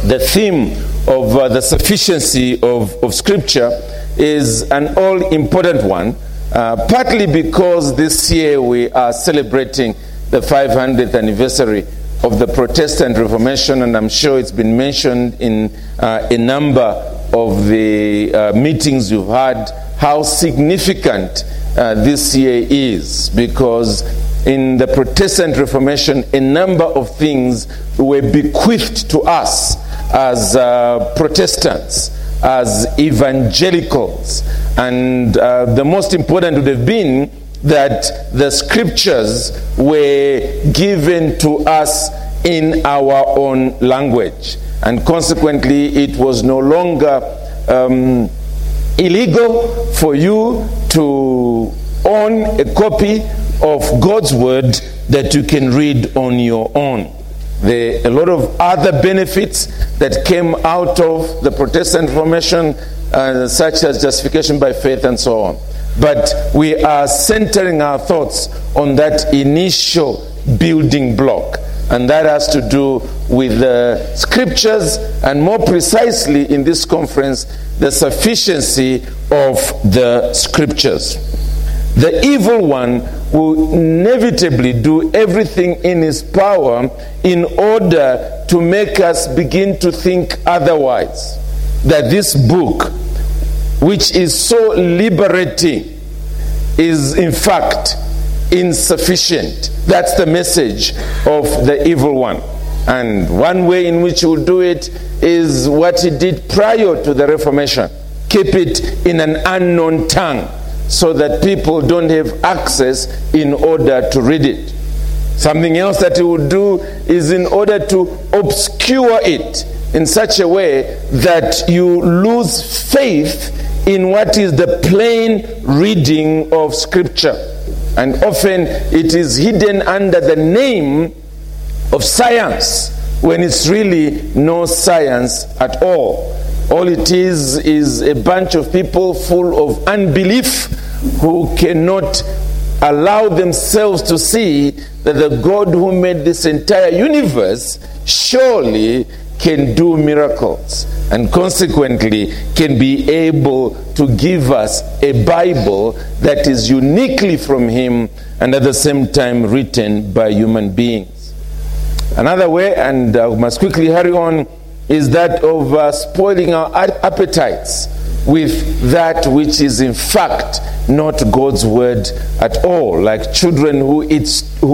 The theme of the sufficiency of Scripture is an all-important one, partly because this year we are celebrating the 500th anniversary of the Protestant Reformation, and I'm sure it's been mentioned in a number of the meetings you've had, how significant this year is, because in the Protestant Reformation, a number of things were bequeathed to us as Protestants, as evangelicals, and the most important would have been that the Scriptures were given to us in our own language, and consequently it was no longer illegal for you to own a copy of God's Word that you can read on your own. There are a lot of other benefits that came out of the Protestant Reformation, such as justification by faith and so on. But we are centering our thoughts on that initial building block, and that has to do with the Scriptures, and more precisely in this conference, the sufficiency of the Scriptures. The evil one will inevitably do everything in his power in order to make us begin to think otherwise. That this book, which is so liberating, is in fact insufficient. That's the message of the evil one. And one way in which he will do it is what he did prior to the Reformation. Keep it in an unknown tongue, so that people don't have access in order to read it. Something else that he would do is in order to obscure it in such a way that you lose faith in what is the plain reading of Scripture. And often it is hidden under the name of science, when it's really no science at all. All it is a bunch of people full of unbelief who cannot allow themselves to see that the God who made this entire universe surely can do miracles, and consequently can be able to give us a Bible that is uniquely from Him and at the same time written by human beings. Another way, and I must quickly hurry on, is that of spoiling our appetites with that which is in fact not God's Word at all, like children who eat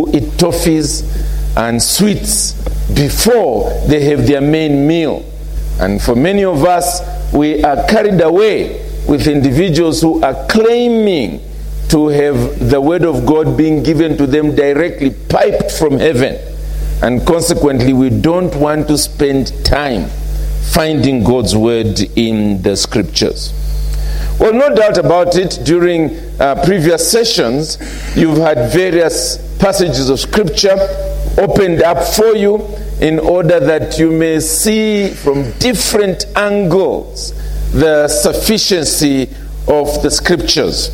toffees and sweets before they have their main meal. And for many of us, we are carried away with individuals who are claiming to have the Word of God being given to them directly, piped from heaven. And consequently, we don't want to spend time finding God's Word in the Scriptures. Well, no doubt about it, during previous sessions, you've had various passages of Scripture opened up for you in order that you may see from different angles the sufficiency of the Scriptures.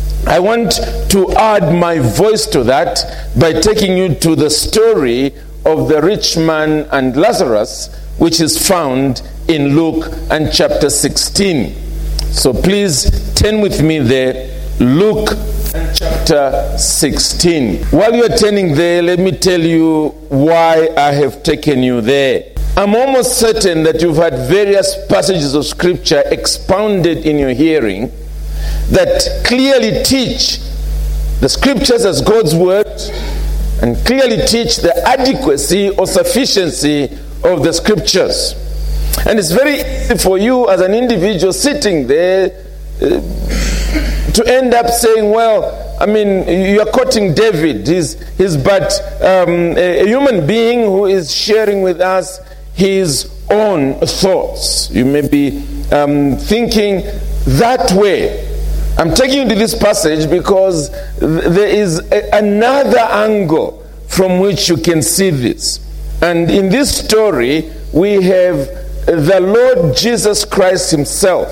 I want to add my voice to that by taking you to the story of the rich man and Lazarus, which is found in Luke and chapter 16. So please turn with me there, Luke and chapter 16. While you're turning there, let me tell you why I have taken you there. I'm almost certain that you've had various passages of Scripture expounded in your hearing that clearly teach the Scriptures as God's Word, and clearly teach the adequacy or sufficiency of the Scriptures. And it's very easy for you as an individual sitting there to end up saying, well, I mean, you're quoting David. He's but a human being who is sharing with us his own thoughts. You may be thinking that way. I'm taking you to this passage because there is another angle from which you can see this. And in this story, we have the Lord Jesus Christ Himself,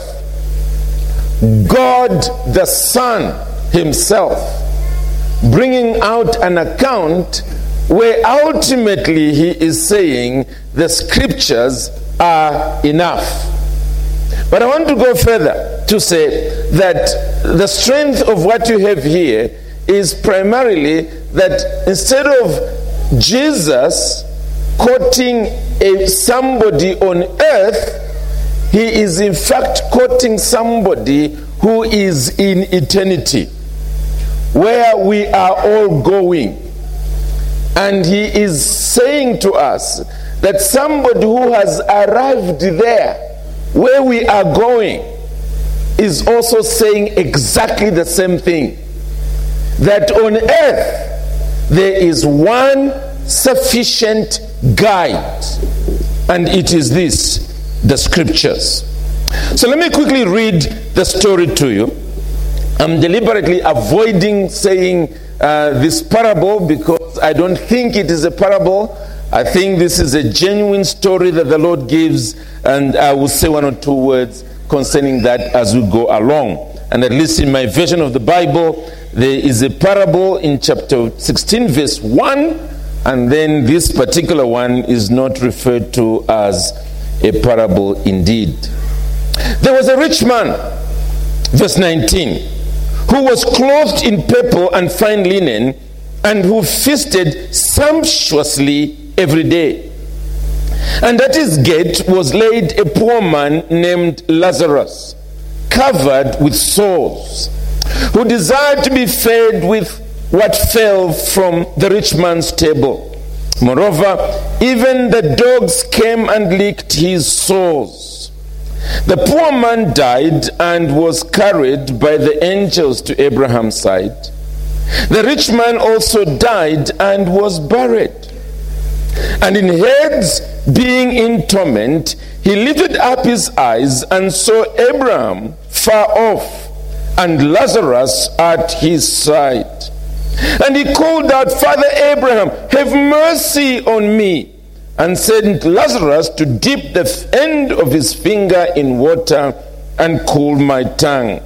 God the Son Himself, bringing out an account where ultimately He is saying the Scriptures are enough. But I want to go further to say that the strength of what you have here is primarily that instead of Jesus quoting somebody on earth, he is in fact quoting somebody who is in eternity, where we are all going. And he is saying to us that somebody who has arrived there, where we are going, is also saying exactly the same thing. That on earth there is one sufficient guide, and it is this, the scriptures. So let me quickly read the story to you. I'm deliberately avoiding saying this parable because I don't think it is a parable. I think this is a genuine story that the Lord gives, and I will say one or two words concerning that as we go along. And at least in my version of the Bible, there is a parable in chapter 16 verse 1, and then this particular one is not referred to as a parable indeed. There was a rich man, verse 19, who was clothed in purple and fine linen, and who feasted sumptuously every day. And at his gate was laid a poor man named Lazarus, covered with sores, who desired to be fed with what fell from the rich man's table. Moreover, even the dogs came and licked his sores. The poor man died and was carried by the angels to Abraham's side. The rich man also died and was buried. And in Hades, being in torment, he lifted up his eyes and saw Abraham far off, and Lazarus at his side. And he called out, Father Abraham, have mercy on me, and sent Lazarus to dip the end of his finger in water and cool my tongue.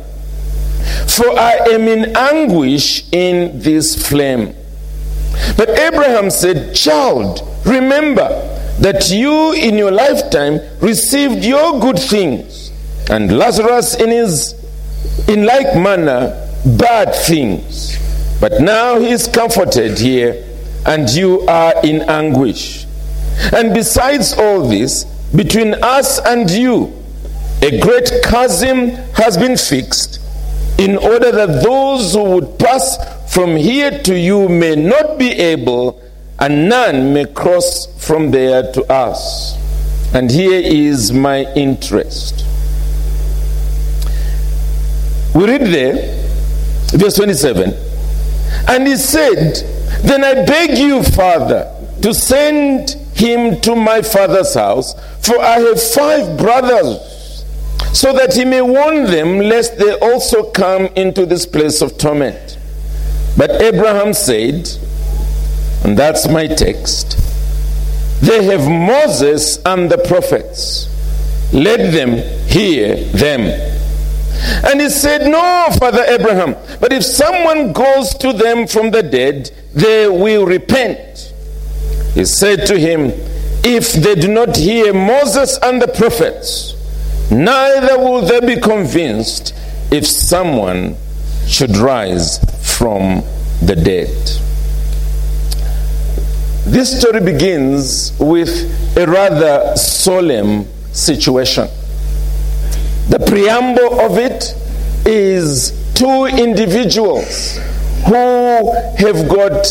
For I am in anguish in this flame. But Abraham said, Child, remember that you in your lifetime received your good things, and Lazarus in like manner bad things. But now he is comforted here, and you are in anguish. And besides all this, between us and you, a great chasm has been fixed, in order that those who would pass from here to you may not be able, and none may cross from there to us. And here is my interest. We read there, verse 27, and he said, Then I beg you, Father, to send him to my father's house, for I have 5 brothers, so that he may warn them, lest they also come into this place of torment. But Abraham said, and that's my text, they have Moses and the prophets. Let them hear them. And he said, No, Father Abraham, but if someone goes to them from the dead, they will repent. He said to him, If they do not hear Moses and the prophets, neither will they be convinced if someone should rise from the dead. This story begins with a rather solemn situation. The preamble of it is 2 individuals who have got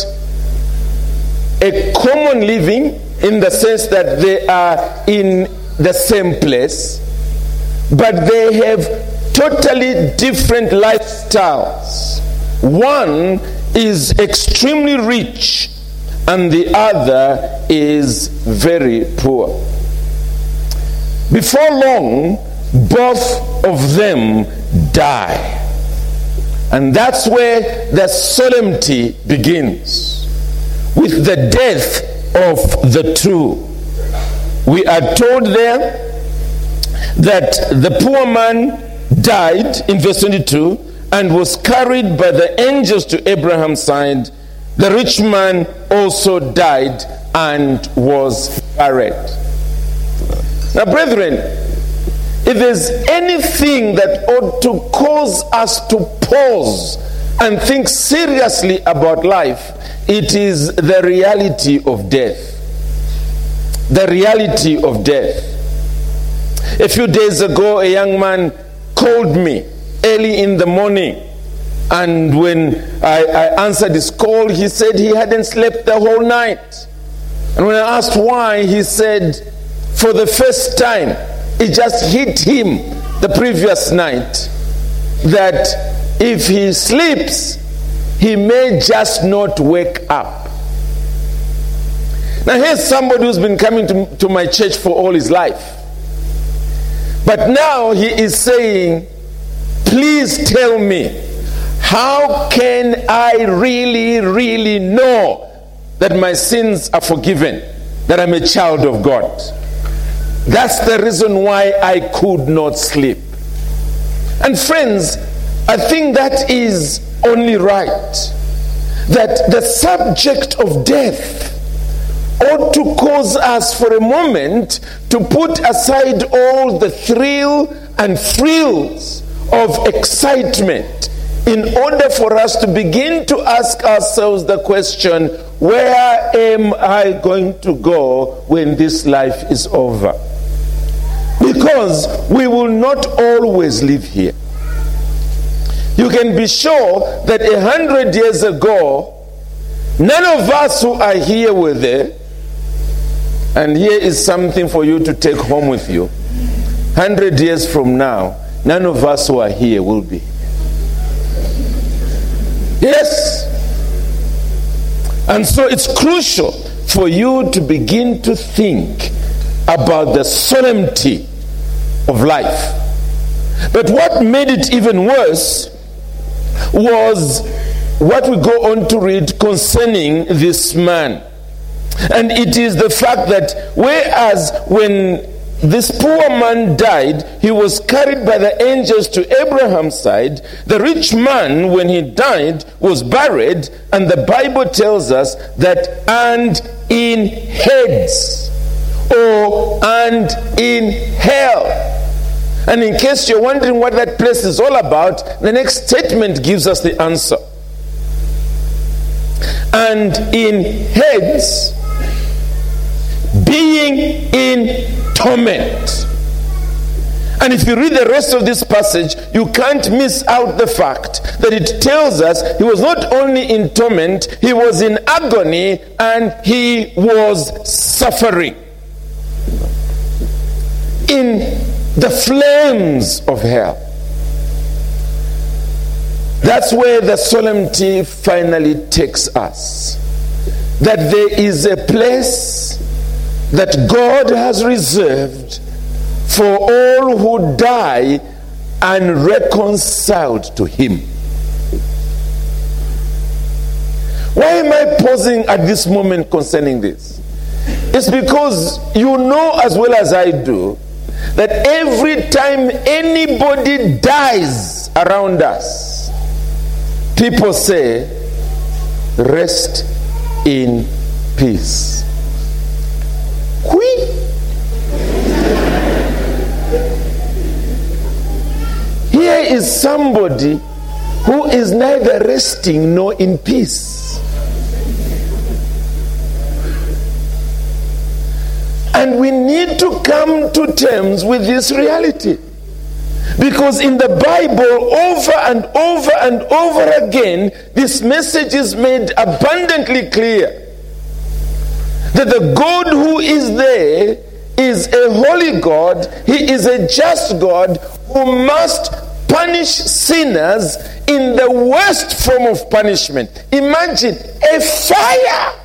a common living, in the sense that they are in the same place, but they have totally different lifestyles. One is extremely rich, and the other is very poor. Before long, both of them die. And that's where the solemnity begins, with the death of the 2. We are told there that the poor man died in verse 22 and was carried by the angels to Abraham's side. The rich man also died and was buried. Now, brethren, if there's anything that ought to cause us to pause and think seriously about life, it is the reality of death. The reality of death. A few days ago, a young man called me early in the morning, and when I answered his call, he said he hadn't slept the whole night. And when I asked why, he said, for the first time, it just hit him the previous night that if he sleeps, he may just not wake up. Now here's somebody who's been coming to my church for all his life. But now he is saying, please tell me, how can I really know that my sins are forgiven, that I'm a child of God? That's the reason why I could not sleep. And friends, I think that is only right. That the subject of death ought to cause us for a moment to put aside all the thrill and thrills of excitement in order for us to begin to ask ourselves the question, where am I going to go when this life is over? Because we will not always live here. You can be sure that 100 years ago, none of us who are here were there. And here is something for you to take home with you. 100 years from now, none of us who are here will be. Yes. And so it's crucial for you to begin to think about the solemnity of life. But what made it even worse was what we go on to read concerning this man. And it is the fact that whereas when this poor man died, he was carried by the angels to Abraham's side, the rich man, when he died, was buried, and the Bible tells us that and in Hades, or and in hell. And in case you're wondering what that place is all about, the next statement gives us the answer. And in Hades, being in torment. And if you read the rest of this passage, you can't miss out the fact that it tells us he was not only in torment, he was in agony and he was suffering in the flames of hell. That's where the solemnity finally takes us. That there is a place that God has reserved for all who die unreconciled to Him. Why am I pausing at this moment concerning this? It's because you know as well as I do that every time anybody dies around us, people say, rest in peace. Here is somebody who is neither resting nor in peace. And we need to come to terms with this reality. Because in the Bible, over and over and over again, this message is made abundantly clear. That the God who is there is a holy God. He is a just God who must punish sinners in the worst form of punishment. Imagine a fire.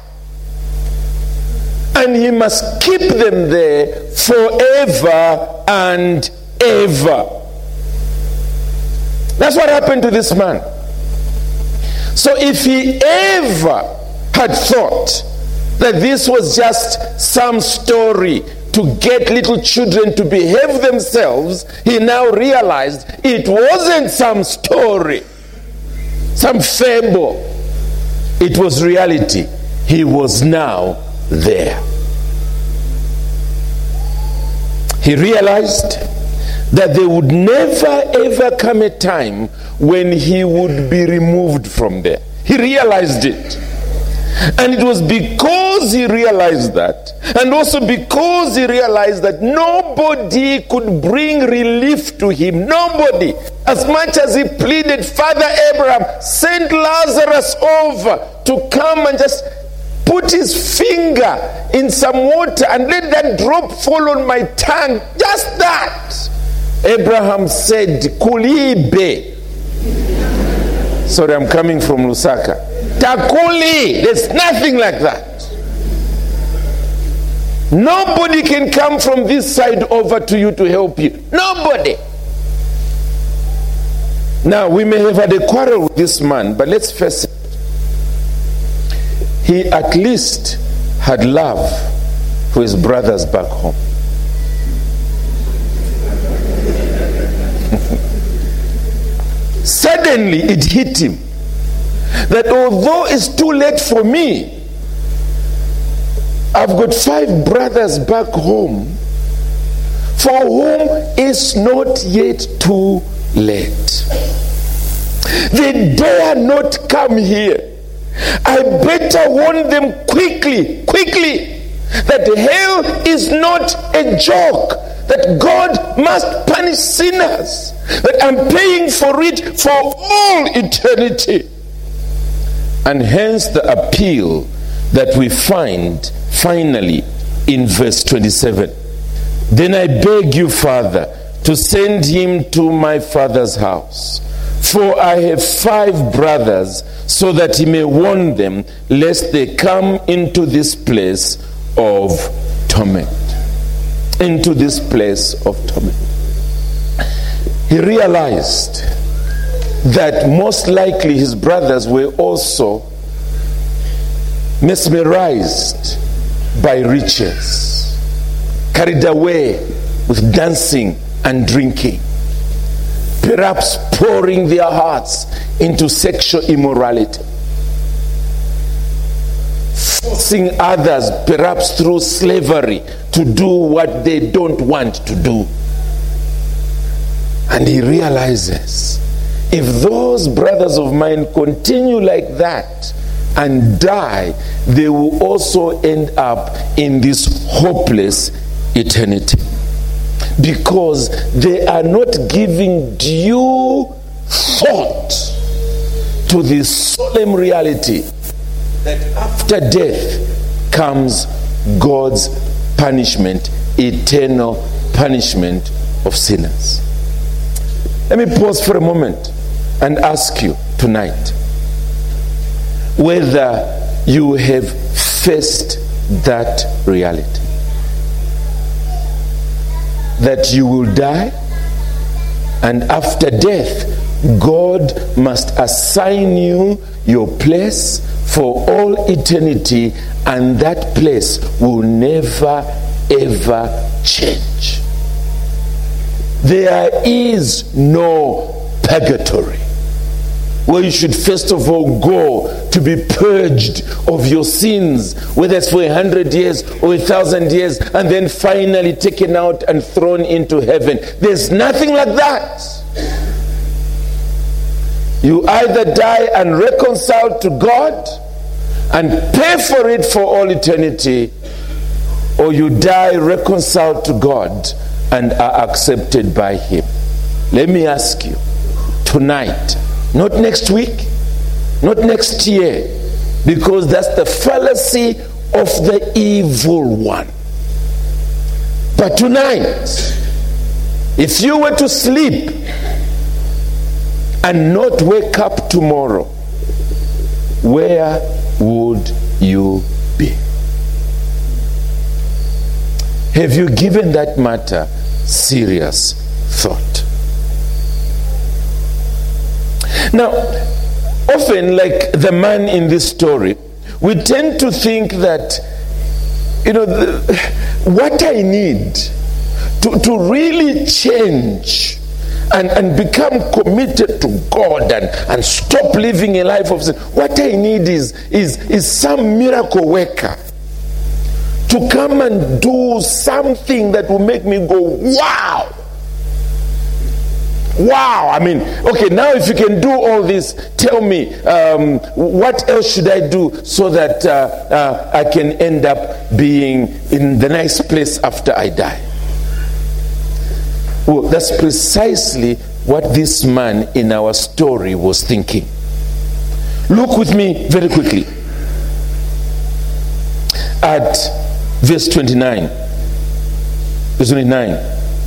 And he must keep them there forever and ever. That's what happened to this man. So if he ever had thought that this was just some story to get little children to behave themselves, he now realized it wasn't some story, some fable. It was reality. He was now there. He realized that there would never ever come a time when he would be removed from there. He realized it. And it was because he realized that, and also because he realized that nobody could bring relief to him. Nobody. As much as he pleaded, Father Abraham, send Lazarus over to come and just put his finger in some water and let that drop fall on my tongue. Just that. Abraham said, Kulibe. Sorry, I'm coming from Lusaka. Takuli. There's nothing like that. Nobody can come from this side over to you to help you. Nobody. Now, we may have had a quarrel with this man, but let's face it. He at least had love for his brothers back home. Suddenly it hit him that although it's too late for me, I've got 5 brothers back home for whom it's not yet too late. They dare not come here. I better warn them quickly, that hell is not a joke, that God must punish sinners, that I'm paying for it for all eternity. And hence the appeal that we find finally in verse 27. Then I beg you, Father, to send him to my father's house, for I have 5 brothers, so that he may warn them, lest they come into this place of torment. Into this place of torment. He realized that most likely his brothers were also mesmerized by riches, carried away with dancing and drinking, perhaps pouring their hearts into sexual immorality, forcing others, perhaps through slavery, to do what they don't want to do. And he realizes, if those brothers of mine continue like that and die, they will also end up in this hopeless eternity, because they are not giving due thought to the solemn reality that after death comes God's punishment, eternal punishment of sinners. Let me pause for a moment and ask you tonight whether you have faced that reality, that you will die, and after death God must assign you your place for all eternity, and that place will never ever change. There is no purgatory where you should first of all go to be purged of your sins, whether it's for 100 years or 1,000 years, and then finally taken out and thrown into heaven. There's nothing like that. You either die and reconcile to God and pay for it for all eternity, or you die reconciled to God and are accepted by Him. Let me ask you tonight, not next week, not next year, because that's the fallacy of the evil one. But tonight, if you were to sleep and not wake up tomorrow, where would you be? Have you given that matter serious thought? Now, often, like the man in this story, we tend to think that, what I need to really change and become committed to God and stop living a life of sin, what I need is some miracle worker to come and do something that will make me go, wow. Wow. I mean, okay, now if you can do all this, tell me, what else should I do so that I can end up being in the nice place after I die? Well, that's precisely what this man in our story was thinking. Look with me very quickly at verse 29. Verse 29.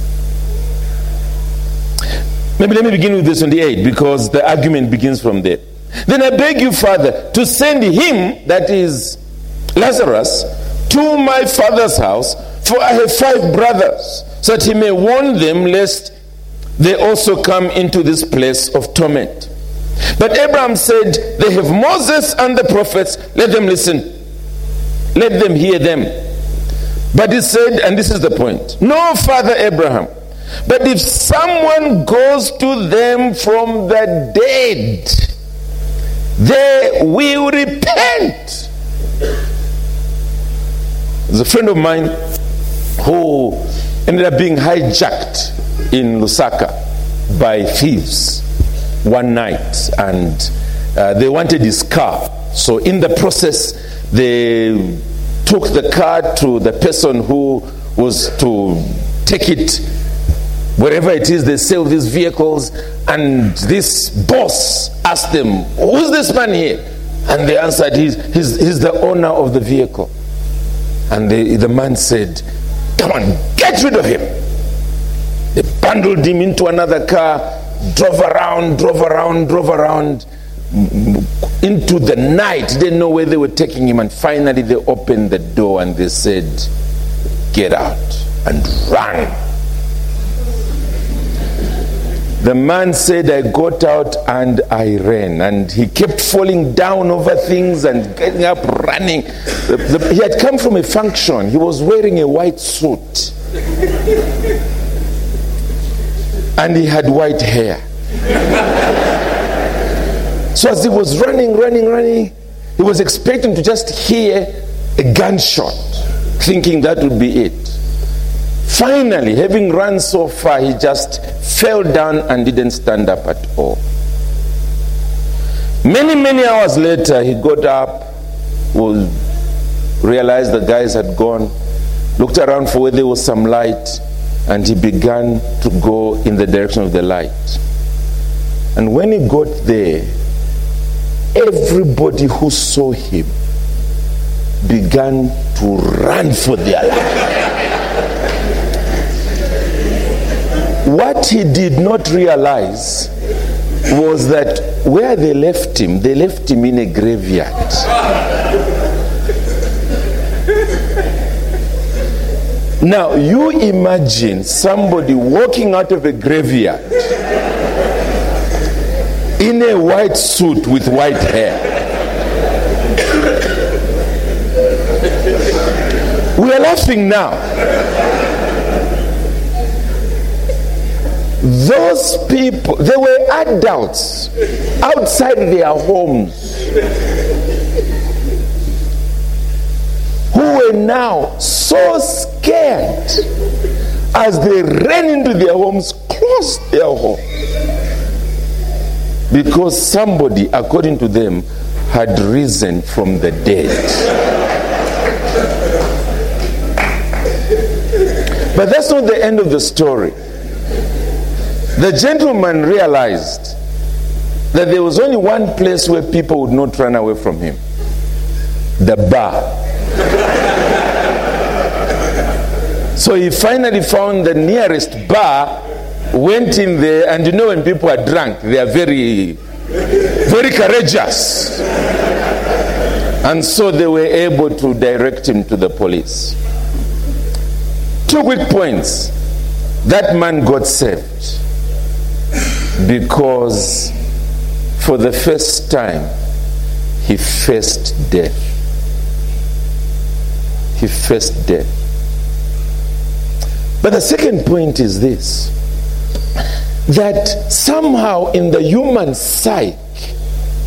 Maybe let me begin with verse 28 because the argument begins from there. Then I beg you, Father, to send him, that is Lazarus, to my father's house, for I have 5 brothers, so that he may warn them lest they also come into this place of torment. But Abraham said, they have Moses and the prophets, let them listen. Let them hear them. But he said, and this is the point, no, Father Abraham, but if someone goes to them from the dead, they will repent. There's a friend of mine who ended up being hijacked in Lusaka by thieves one night, and they wanted his car. So in the process, they took the car to the person who was to take it wherever it is they sell these vehicles, and this boss asked them, who's this man here? And they answered, he's the owner of the vehicle. And the man said, come on, get rid of him. They bundled him into another car, drove around into the night. They didn't know where they were taking him, and finally they opened the door and they said, get out, and ran. The man said, I got out and I ran, and he kept falling down over things and getting up, running. He had come from a function. He was wearing a white suit and he had white hair. So as he was running, he was expecting to just hear a gunshot, thinking that would be it. Finally, having run so far, he just fell down and didn't stand up at all. Many hours later, he got up, realized the guys had gone, looked around for where there was some light, and he began to go in the direction of the light. And when he got there, everybody who saw him began to run for their life. What he did not realize was that where they left him in a graveyard. Now, you imagine somebody walking out of a graveyard in a white suit with white hair. We are laughing now. Those people, they were adults outside their homes who were now so scared as they ran into their homes, closed their home, because somebody, according to them, had risen from the dead. But that's not the end of the story. The gentleman realized that there was only one place where people would not run away from him: the bar. So he finally found the nearest bar, went in there, and you know when people are drunk, they are very, very courageous. And so they were able to direct him to the police. 2 quick points. That man got saved because for the first time he faced death. He faced death. But the second point is this, that somehow in the human psyche,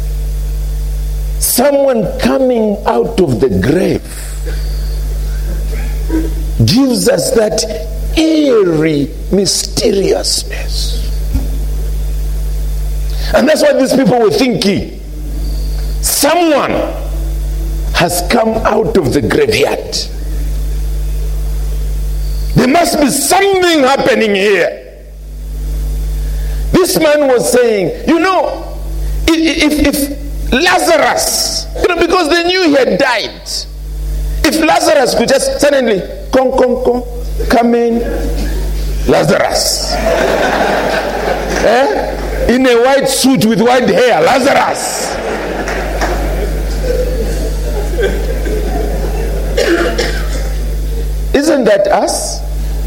someone coming out of the grave gives us that eerie mysteriousness. And that's what these people were thinking. Someone has come out of the graveyard. There must be something happening here. This man was saying, if Lazarus, because they knew he had died, if Lazarus could just suddenly, come in, Lazarus. In a white suit with white hair, Lazarus. Isn't that us?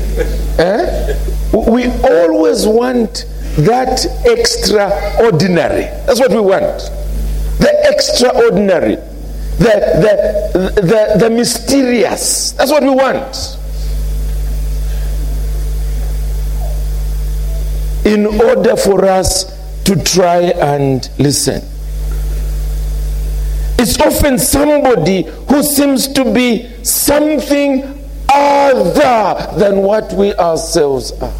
We always want that extraordinary. That's what we want. The extraordinary. The mysterious. That's what we want. In order for us to try and listen. It's often somebody who seems to be something other than what we ourselves are.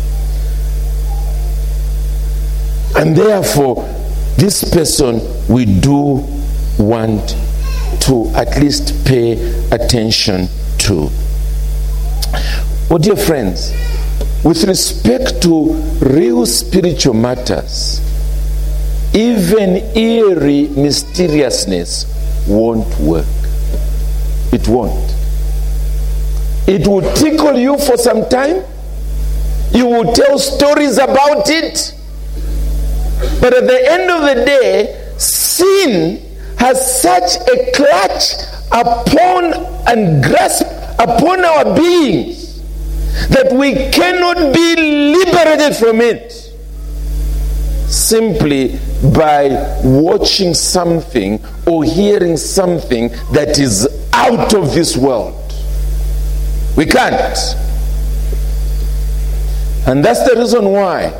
And therefore, this person we do want to at least pay attention to. Oh, dear friends, with respect to real spiritual matters, even eerie mysteriousness won't work. It won't. It will tickle you for some time. You will tell stories about it. But at the end of the day, sin has such a clutch upon and grasp upon our beings that we cannot be liberated from it simply by watching something or hearing something that is out of this world. We can't. And that's the reason why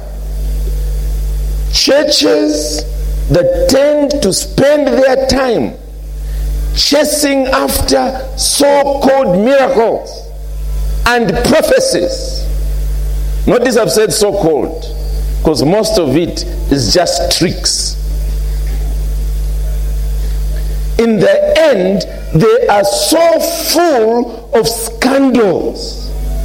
churches that tend to spend their time chasing after so-called miracles and prophecies. Notice I've said so-called, because most of it is just tricks. In the end, they are so full of scandals,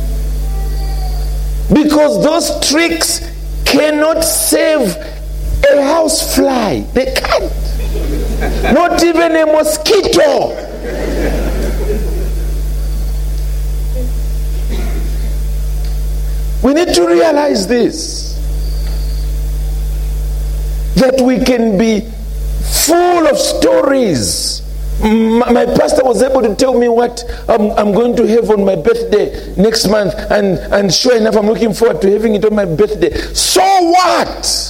because those tricks cannot save a house fly. They can't. Not even a mosquito. We need to realize this, that we can be full of stories. My pastor was able to tell me what I'm going to have on my birthday next month, and sure enough, I'm looking forward to having it on my birthday. So what?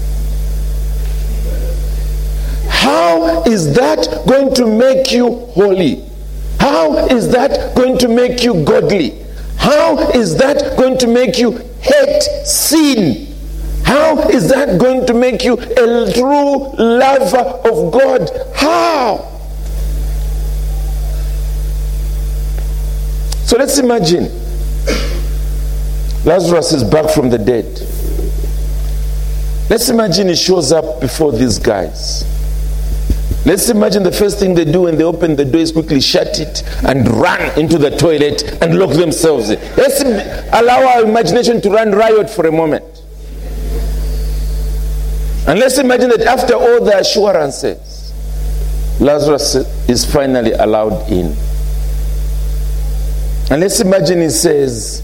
How is that going to make you holy? How is that going to make you godly? How is that going to make you hate sin? How is that going to make you a true lover of God? How? So let's imagine Lazarus is back from the dead. Let's imagine he shows up before these guys. Let's imagine the first thing they do when they open the door is quickly shut it and run into the toilet and lock themselves in. Let's allow our imagination to run riot for a moment. And let's imagine that after all the assurances, Lazarus is finally allowed in. And let's imagine he says,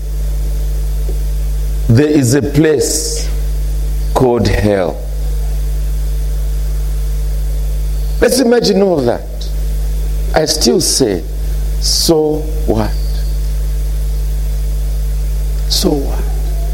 there is a place called hell. Let's imagine all that. I still say, so what? So what?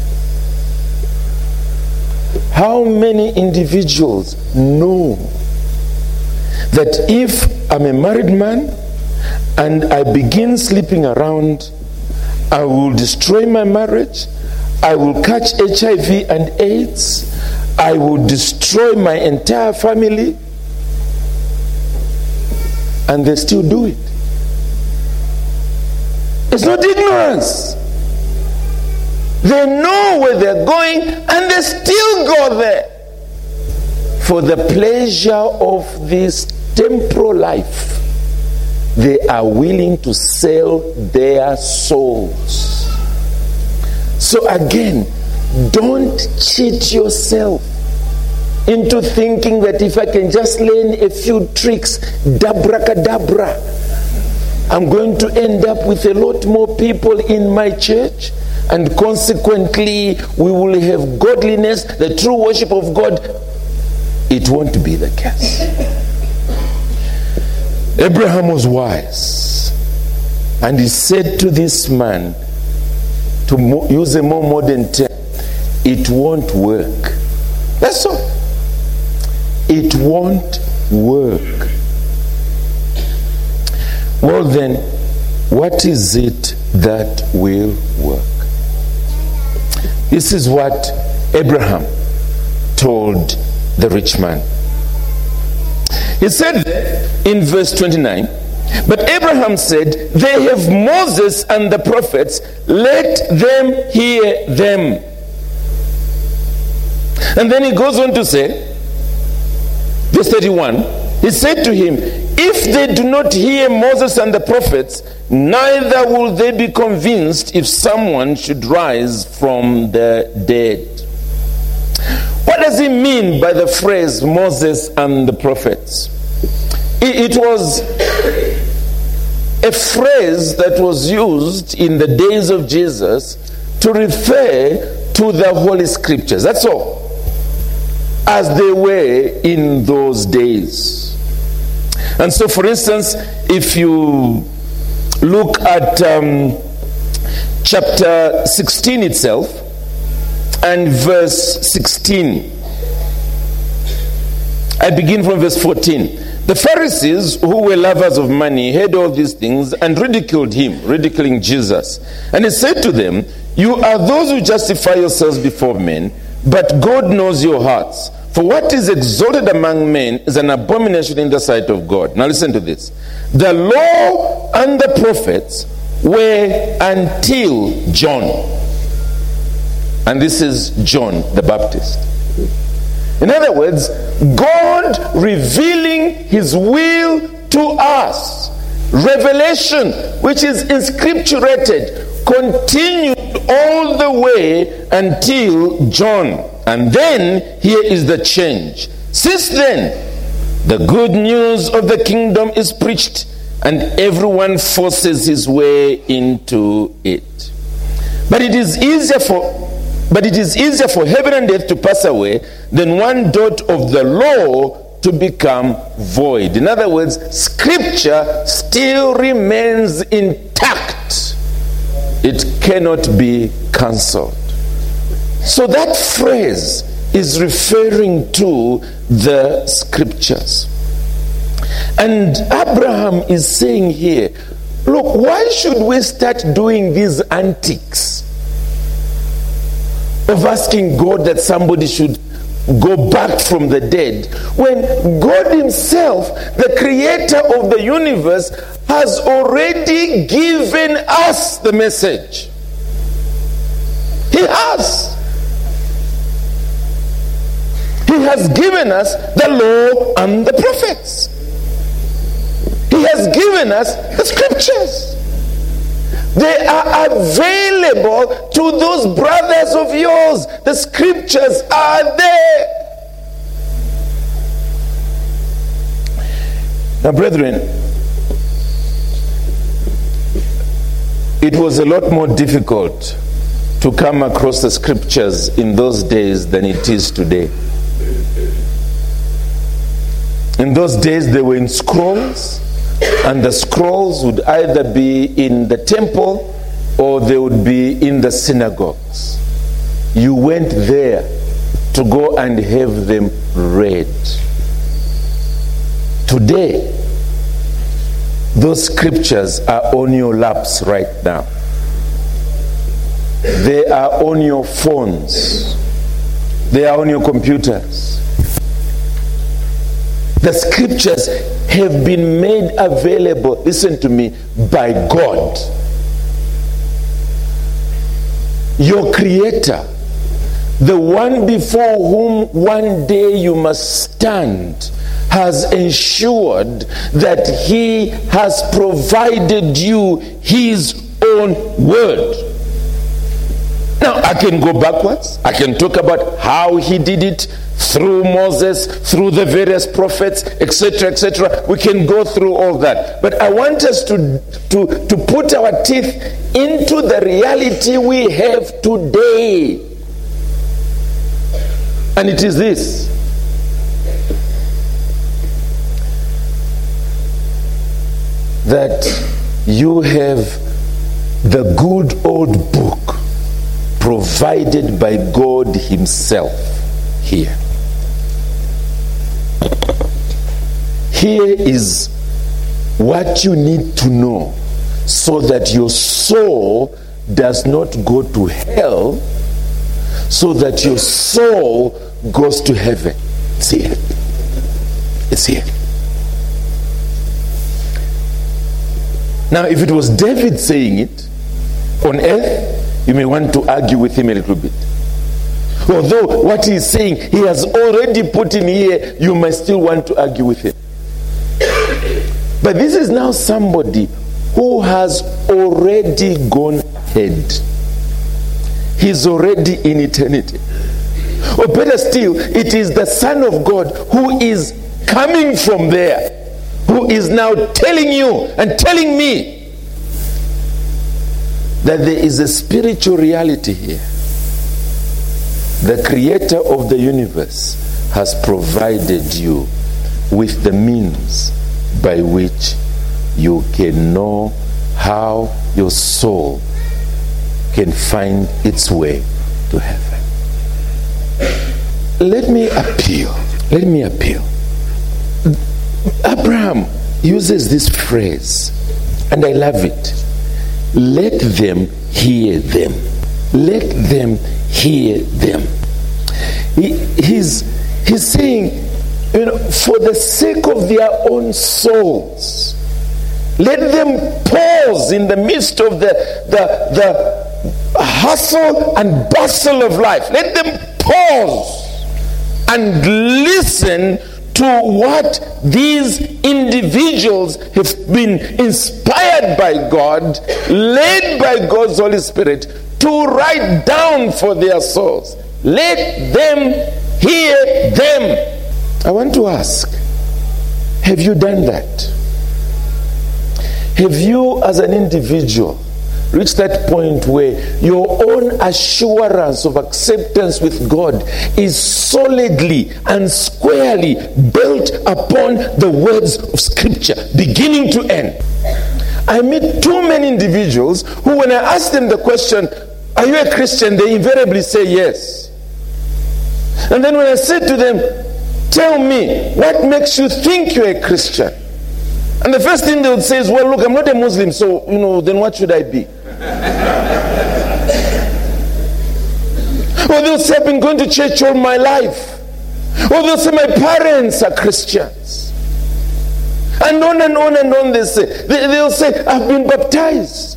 How many individuals know that if I'm a married man and I begin sleeping around, I will destroy my marriage, I will catch HIV and AIDS, I will destroy my entire family, and they still do it? It's not ignorance. They know where they're going and they still go there. For the pleasure of this temporal life, they are willing to sell their souls. So again, don't cheat yourself into thinking that if I can just learn a few tricks, dabracadabra, I'm going to end up with a lot more people in my church, and consequently we will have godliness, the true worship of God. It won't be the case. Abraham was wise, and he said to this man, to use a more modern term, it won't work. That's all. It won't work. Well then, what is it that will work? This is what Abraham told the rich man. He said in verse 29, but Abraham said, they have Moses and the prophets, let them hear them. And then he goes on to say, verse 31, he said to him, if they do not hear Moses and the prophets, neither will they be convinced if someone should rise from the dead. What does he mean by the phrase Moses and the prophets? It was a phrase that was used in the days of Jesus to refer to the Holy Scriptures. That's all. As they were in those days. And so, for instance, if you look at chapter 16 itself and verse 16, I begin from verse 14. The Pharisees, who were lovers of money, heard all these things and ridiculed him, ridiculing Jesus. And he said to them, you are those who justify yourselves before men, but God knows your hearts. For what is exalted among men is an abomination in the sight of God. Now listen to this. The law and the prophets were until John. And this is John the Baptist. In other words, God revealing his will to us. Revelation, which is inscripturated, continued all the way until John. And then here is the change. Since then, the good news of the kingdom is preached, and everyone forces his way into it. But it is easier for heaven and earth to pass away than one dot of the law to become void. In other words, Scripture still remains intact. It cannot be cancelled. So that phrase is referring to the Scriptures. And Abraham is saying here, look, why should we start doing these antics of asking God that somebody should go back from the dead, when God himself, the creator of the universe, has already given us the message? He has. He has given us the law and the prophets. He has given us the Scriptures. They are available to those brothers of yours. The Scriptures are there. Now, brethren, it was a lot more difficult to come across the Scriptures in those days than it is today. In those days, they were in scrolls, and the scrolls would either be in the temple or they would be in the synagogues. You went there to go and have them read. Today, those Scriptures are on your laps right now. They are on your phones. They are on your computers. The Scriptures have been made available, listen to me, by God. your Creator, the one before whom one day you must stand, has ensured that He has provided you His own word. Now, I can go backwards. I can talk about how He did it through Moses, through the various prophets, etc., etc. We can go through all that. But I want us to put our teeth into the reality we have today. And it is this. That you have the good old book provided by God Himself here. Here is what you need to know so that your soul does not go to hell, so that your soul goes to heaven. It's here. It's here. Now, if it was David saying it on earth, you may want to argue with him a little bit. Although what he's saying, he has already put in here, you might still want to argue with him. But this is now somebody who has already gone ahead. He's already in eternity. Or better still, it is the Son of God who is coming from there, who is now telling you and telling me that there is a spiritual reality here. The Creator of the universe has provided you with the means by which you can know how your soul can find its way to heaven. Let me appeal. Abraham uses this phrase, and I love it. Let them hear them. Let them hear them. He's saying, for the sake of their own souls, let them pause in the midst of the hustle and bustle of life. Let them pause and listen to what these individuals have been inspired by God, led by God's Holy Spirit to write down for their souls. Let them hear them. I want to ask, have you done that? Have you as an individual reached that point where your own assurance of acceptance with God is solidly and squarely built upon the words of Scripture, beginning to end? I meet too many individuals who, when I ask them the question, are you a Christian? They invariably say yes. And then when I say to them, tell me, what makes you think you're a Christian? And the first thing they would say is, well, look, I'm not a Muslim, so, then what should I be? Or they'll say, I've been going to church all my life. Or they'll say, my parents are Christians. And on and on and on they say. They'll say, I've been baptized.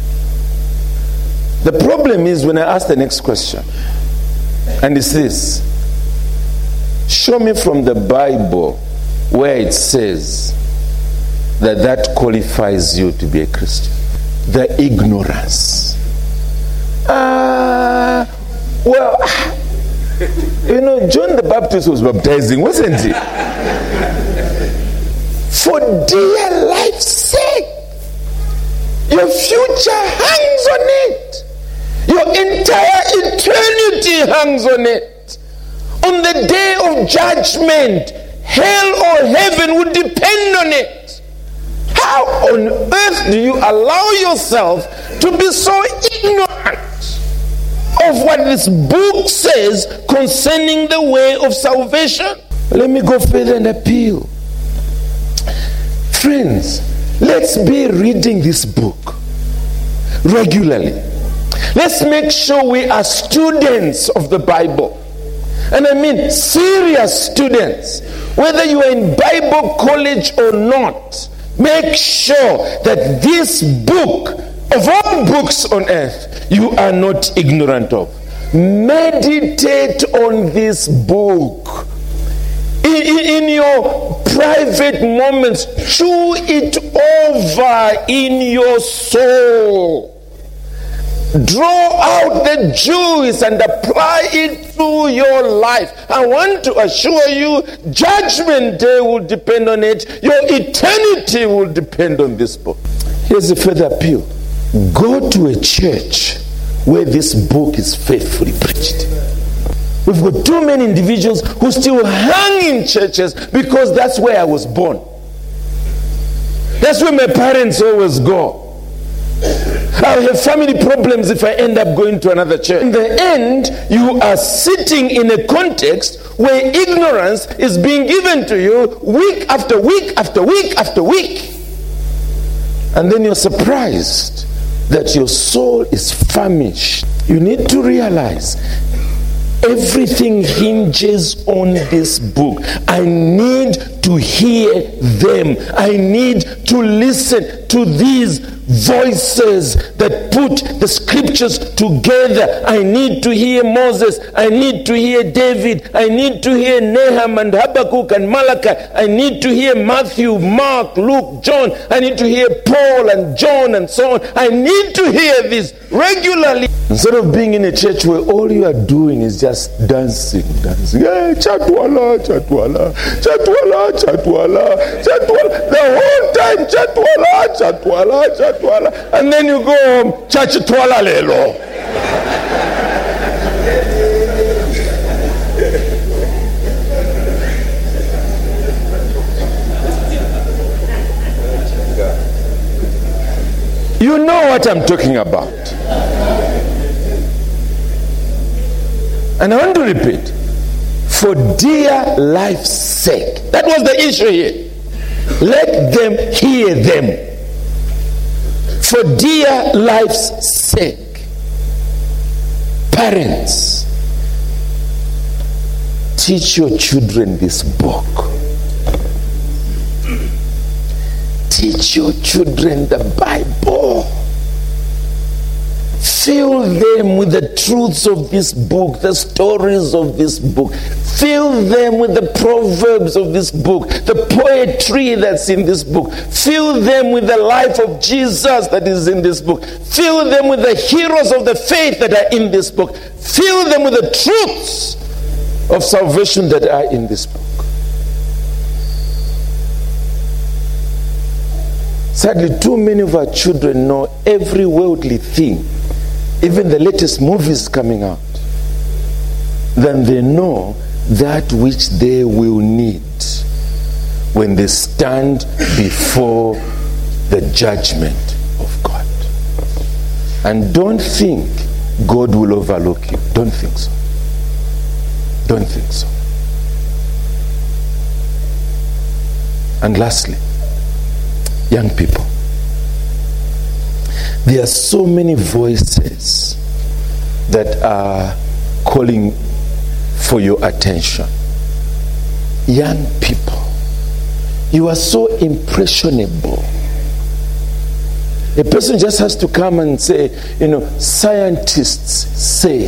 The problem is when I ask the next question, and it's this: show me from the Bible where it says that qualifies you to be a Christian. The ignorance. John the Baptist was baptizing, wasn't he? For dear life's sake, your future hangs on it. Your entire eternity hangs on it. On the day of judgment, hell or heaven would depend on it. How on earth do you allow yourself to be so ignorant of what this book says concerning the way of salvation? Let me go further and appeal. Friends, let's be reading this book regularly. Let's make sure we are students of the Bible. And I mean serious students. Whether you are in Bible college or not, make sure that this book of all books on earth, you are not ignorant of. Meditate on this book. In your private moments, chew it over in your soul. Draw out the juice and apply it to your life. I want to assure you, Judgment Day will depend on it. Your eternity will depend on this book. Here's a further appeal. Go to a church where this book is faithfully preached. We've got too many individuals who still hang in churches because that's where I was born. That's where my parents always go. I'll have family problems if I end up going to another church. In the end, you are sitting in a context where ignorance is being given to you week after week after week after week. And then you're surprised that your soul is famished. You need to realize everything hinges on this book. I need to hear them. I need to listen to these voices that put the scriptures together. I need to hear Moses. I need to hear David. I need to hear Nahum and Habakkuk and Malachi. I need to hear Matthew, Mark, Luke, John. I need to hear Paul and John and so on. I need to hear this regularly. Instead of being in a church where all you are doing is just dancing. Yeah, chatwala, chatwala, chatwala, chatwala, chatwala. The whole time, chatwala, chatwala, chatwala. And then you go home, chatwala lelo. You know what I'm talking about. And I want to repeat, for dear life's sake. That was the issue here. Let them hear them. For dear life's sake. Parents, teach your children this book. Teach your children the Bible. Fill them with the truths of this book, the stories of this book. Fill them with the proverbs of this book, the poetry that's in this book. Fill them with the life of Jesus that is in this book. Fill them with the heroes of the faith that are in this book. Fill them with the truths of salvation that are in this book. Sadly, too many of our children know every worldly thing, even the latest movies coming out, than they know that which they will need when they stand before the judgment of God. And don't think God will overlook you. Don't think so. Don't think so. And lastly, young people, there are so many voices that are calling for your attention. Young people, you are so impressionable. A person just has to come and say, scientists say.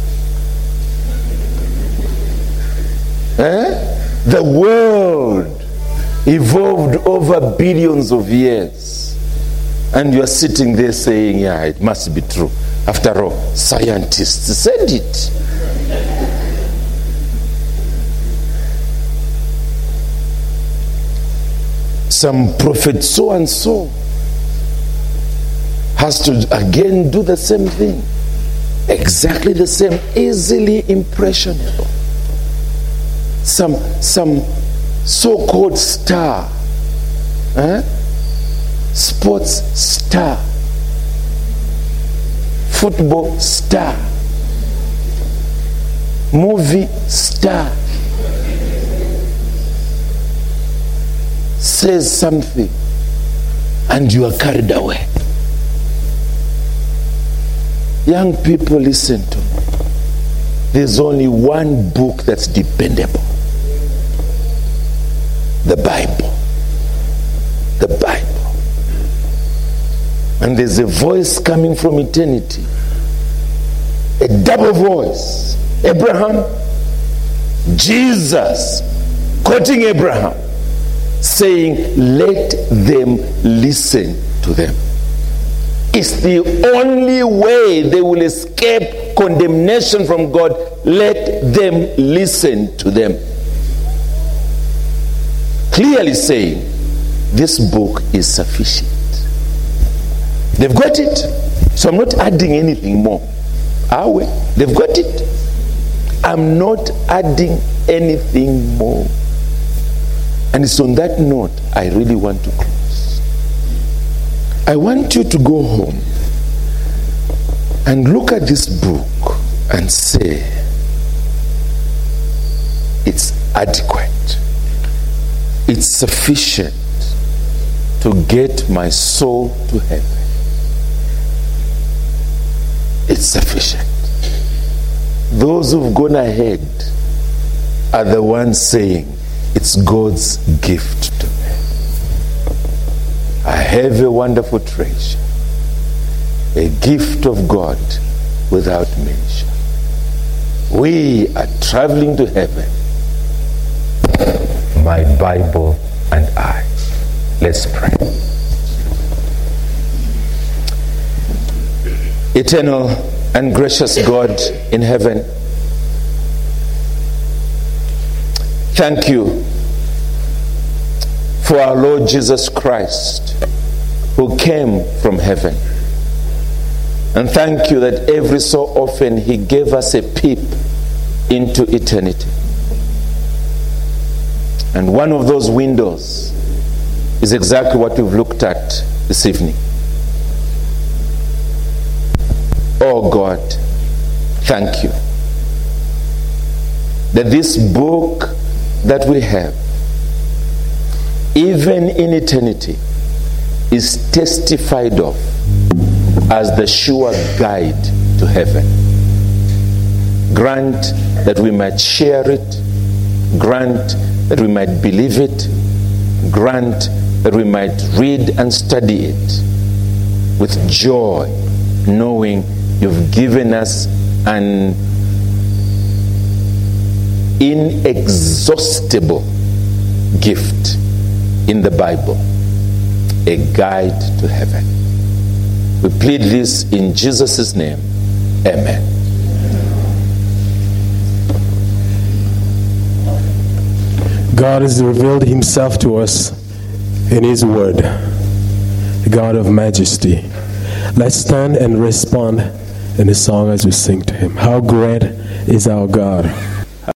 The world evolved over billions of years. And you are sitting there saying, yeah, it must be true. After all, scientists said it. Some prophet so and so has to again do the same thing. Exactly the same, easily impressionable. Some so-called star, sports star, football star, movie star, says something and you are carried away. Young people, listen to me. There's only one book that's dependable. The Bible. The Bible. And there's a voice coming from eternity. A double voice. Abraham, Jesus, quoting Abraham, saying, let them listen to them. It's the only way they will escape condemnation from God. Let them listen to them. Clearly saying, this book is sufficient. They've got it. So I'm not adding anything more. Are we? They've got it. I'm not adding anything more. And it's on that note I really want to close. I want you to go home and look at this book and say, it's adequate. It's sufficient to get my soul to heaven. It's sufficient. Those who've gone ahead are the ones saying, it's God's gift to me. I have a wonderful treasure, a gift of God without measure. We are traveling to heaven. My Bible and I. Let's pray. Eternal and gracious God in heaven, thank you for our Lord Jesus Christ, who came from heaven. And thank you that every so often he gave us a peep into eternity. And one of those windows is exactly what we've looked at this evening. Oh God, thank you that this book that we have, even in eternity, is testified of as the sure guide to heaven. Grant that we might share it. Grant that we might believe it. Grant that we might read and study it with joy, knowing you've given us an inexhaustible gift in the Bible, a guide to heaven. We plead this in Jesus' name. Amen. God has revealed himself to us in his word, the God of majesty. Let's stand and respond in the song as we sing to him. How great is our God.